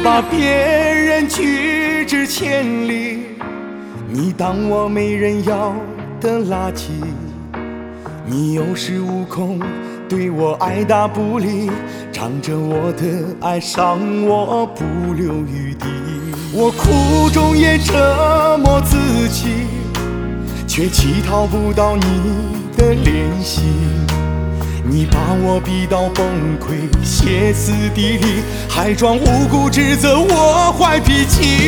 把别人拒之千里，你当我没人要的垃圾，你有恃无恐，对我爱答不理，仗着我的爱伤我不留余地。我苦中也折磨自己，却乞讨不到你的怜惜。你把我逼到崩溃，歇斯底里，还装无辜指责我坏脾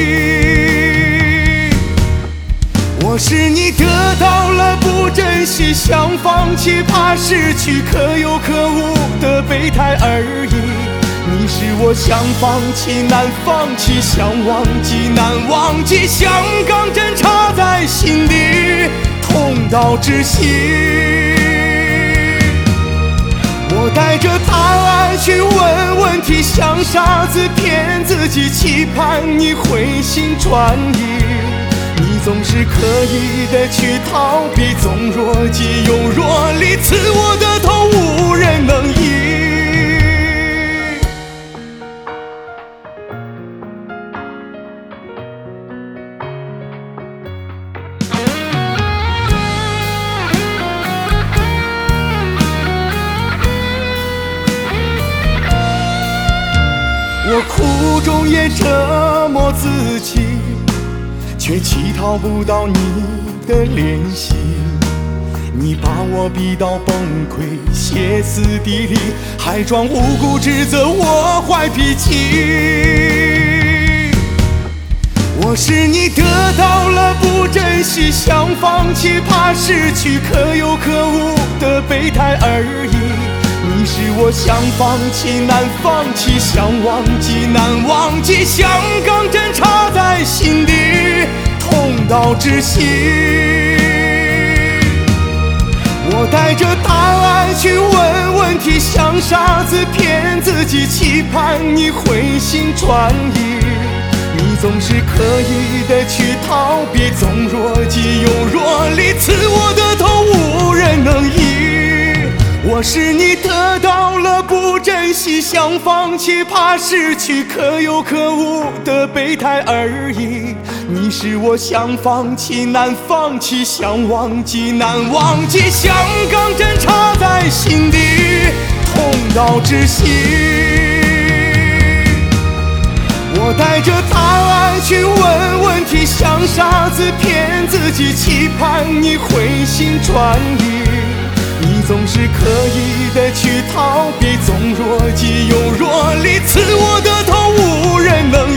气。我是你得到了不珍惜，想放弃怕失去，可有可无的备胎而已。你是我想放弃难放弃，想忘记难忘记，香港针插在心底，痛到窒息。我带着答案去问问题，像傻子骗自己，期盼你回心转意。你总是刻意的去逃避，总若即又若离，刺我的痛无人能医。我苦中也折磨自己，却乞讨不到你的怜惜。你把我逼到崩溃，歇斯底里，还装无辜指责我坏脾气。我是你得到了不珍惜，想放弃怕失去，可有可无的备胎而已。你是我想放弃难放弃，想忘记难忘记，香港针插在心底，痛到窒息。我带着答案去问问题，像傻子骗自己，期盼你回心转意。你总是刻意的去逃避，总若即又若离，刺我的痛无人能医。我是你得到了不珍惜，想放弃怕失去，可有可无的备胎而已。你是我想放弃难放弃，想忘记难忘记，香港针插在心底，痛到窒息。我带着答案去问问题，像傻子骗自己，期盼你回心转意。你总是刻意的去逃避，总若即又若离，刺我的痛无人能